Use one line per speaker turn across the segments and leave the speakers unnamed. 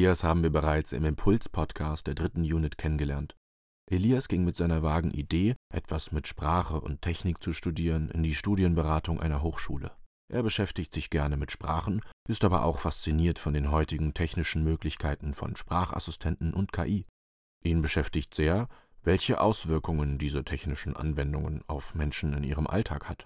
Elias haben wir bereits im Impuls-Podcast der 3. Unit kennengelernt. Elias ging mit seiner vagen Idee, etwas mit Sprache und Technik zu studieren, in die Studienberatung einer Hochschule. Er beschäftigt sich gerne mit Sprachen, ist aber auch fasziniert von den heutigen technischen Möglichkeiten von Sprachassistenten und KI. Ihn beschäftigt sehr, welche Auswirkungen diese technischen Anwendungen auf Menschen in ihrem Alltag hat.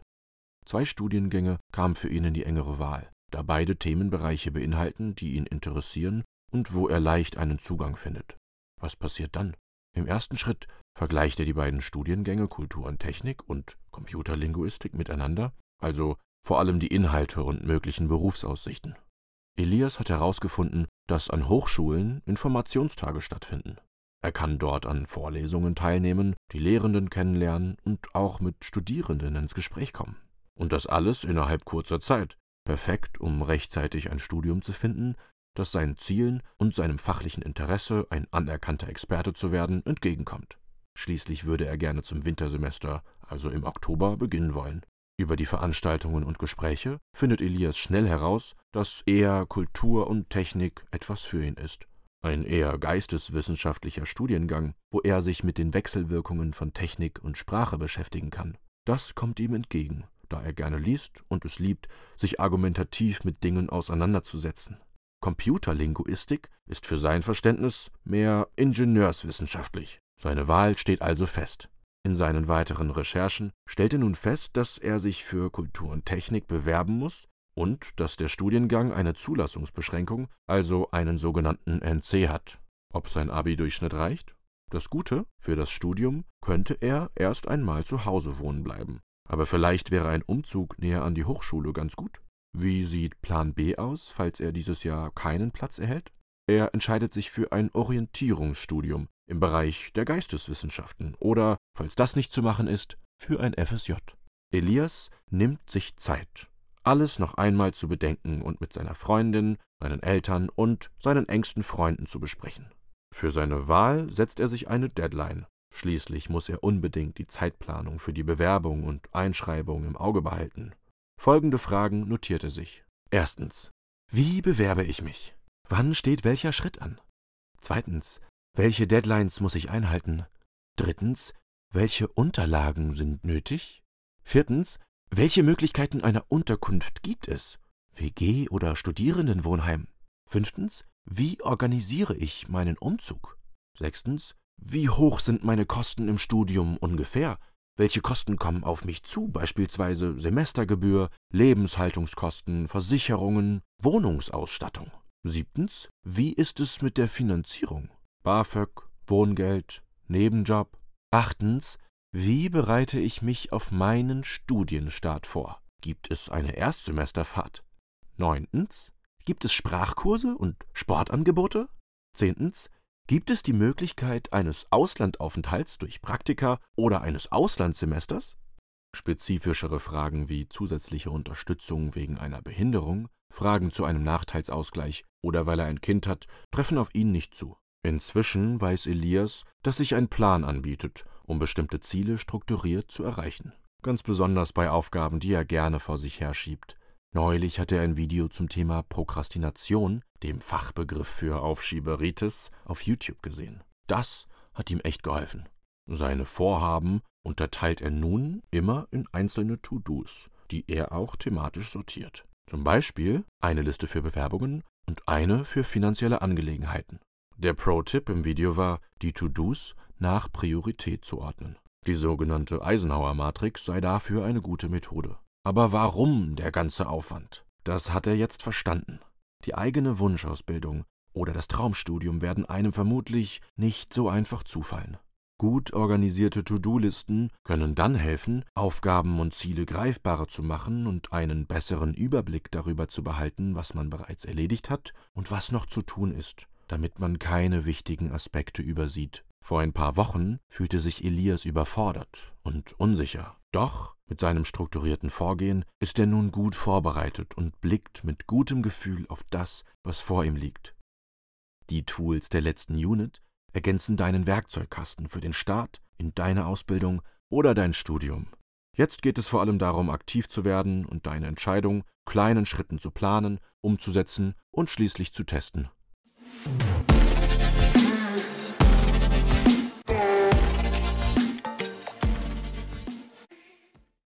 2 Studiengänge kamen für ihn in die engere Wahl, da beide Themenbereiche beinhalten, die ihn interessieren und wo er leicht einen Zugang findet. Was passiert dann? Im ersten Schritt vergleicht er die beiden Studiengänge Kultur und Technik und Computerlinguistik miteinander, also vor allem die Inhalte und möglichen Berufsaussichten. Elias hat herausgefunden, dass an Hochschulen Informationstage stattfinden. Er kann dort an Vorlesungen teilnehmen, die Lehrenden kennenlernen und auch mit Studierenden ins Gespräch kommen. Und das alles innerhalb kurzer Zeit. Perfekt, um rechtzeitig ein Studium zu finden, das seinen Zielen und seinem fachlichen Interesse, ein anerkannter Experte zu werden, entgegenkommt. Schließlich würde er gerne zum Wintersemester, also im Oktober, beginnen wollen. Über die Veranstaltungen und Gespräche findet Elias schnell heraus, dass eher Kultur und Technik etwas für ihn ist. Ein eher geisteswissenschaftlicher Studiengang, wo er sich mit den Wechselwirkungen von Technik und Sprache beschäftigen kann. Das kommt ihm entgegen, da er gerne liest und es liebt, sich argumentativ mit Dingen auseinanderzusetzen. Computerlinguistik ist für sein Verständnis mehr ingenieurswissenschaftlich. Seine Wahl steht also fest. In seinen weiteren Recherchen stellt er nun fest, dass er sich für Kultur und Technik bewerben muss und dass der Studiengang eine Zulassungsbeschränkung, also einen sogenannten NC hat. Ob sein Abi-Durchschnitt reicht? Das Gute, für das Studium könnte er erst einmal zu Hause wohnen bleiben. Aber vielleicht wäre ein Umzug näher an die Hochschule ganz gut. Wie sieht Plan B aus, falls er dieses Jahr keinen Platz erhält? Er entscheidet sich für ein Orientierungsstudium im Bereich der Geisteswissenschaften oder, falls das nicht zu machen ist, für ein FSJ. Elias nimmt sich Zeit, alles noch einmal zu bedenken und mit seiner Freundin, seinen Eltern und seinen engsten Freunden zu besprechen. Für seine Wahl setzt er sich eine Deadline. Schließlich muss er unbedingt die Zeitplanung für die Bewerbung und Einschreibung im Auge behalten. Folgende Fragen notiert er sich. Erstens: Wie bewerbe ich mich? Wann steht welcher Schritt an? Zweitens: Welche Deadlines muss ich einhalten? Drittens: Welche Unterlagen sind nötig? Viertens: Welche Möglichkeiten einer Unterkunft gibt es? WG oder Studierendenwohnheim? Fünftens: Wie organisiere ich meinen Umzug? Sechstens: Wie hoch sind meine Kosten im Studium ungefähr? Welche Kosten kommen auf mich zu, beispielsweise Semestergebühr, Lebenshaltungskosten, Versicherungen, Wohnungsausstattung? Siebtens: Wie ist es mit der Finanzierung? BAföG, Wohngeld, Nebenjob? Achtens: Wie bereite ich mich auf meinen Studienstart vor? Gibt es eine Erstsemesterfahrt? Neuntens: Gibt es Sprachkurse und Sportangebote? Zehntens: Gibt es die Möglichkeit eines Auslandaufenthalts durch Praktika oder eines Auslandssemesters? Spezifischere Fragen wie zusätzliche Unterstützung wegen einer Behinderung, Fragen zu einem Nachteilsausgleich oder weil er ein Kind hat, treffen auf ihn nicht zu. Inzwischen weiß Elias, dass sich ein Plan anbietet, um bestimmte Ziele strukturiert zu erreichen. Ganz besonders bei Aufgaben, die er gerne vor sich herschiebt. Neulich hat er ein Video zum Thema Prokrastination, dem Fachbegriff für Aufschieberitis, auf YouTube gesehen. Das hat ihm echt geholfen. Seine Vorhaben unterteilt er nun immer in einzelne To-Dos, die er auch thematisch sortiert. Zum Beispiel eine Liste für Bewerbungen und eine für finanzielle Angelegenheiten. Der Pro-Tipp im Video war, die To-Dos nach Priorität zu ordnen. Die sogenannte Eisenhower-Matrix sei dafür eine gute Methode. Aber warum der ganze Aufwand? Das hat er jetzt verstanden. Die eigene Wunschausbildung oder das Traumstudium werden einem vermutlich nicht so einfach zufallen. Gut organisierte To-Do-Listen können dann helfen, Aufgaben und Ziele greifbarer zu machen und einen besseren Überblick darüber zu behalten, was man bereits erledigt hat und was noch zu tun ist, damit man keine wichtigen Aspekte übersieht. Vor ein paar Wochen fühlte sich Elias überfordert und unsicher. Doch mit seinem strukturierten Vorgehen ist er nun gut vorbereitet und blickt mit gutem Gefühl auf das, was vor ihm liegt. Die Tools der letzten Unit ergänzen deinen Werkzeugkasten für den Start in deine Ausbildung oder dein Studium. Jetzt geht es vor allem darum, aktiv zu werden und deine Entscheidung kleinen Schritten zu planen, umzusetzen und schließlich zu testen.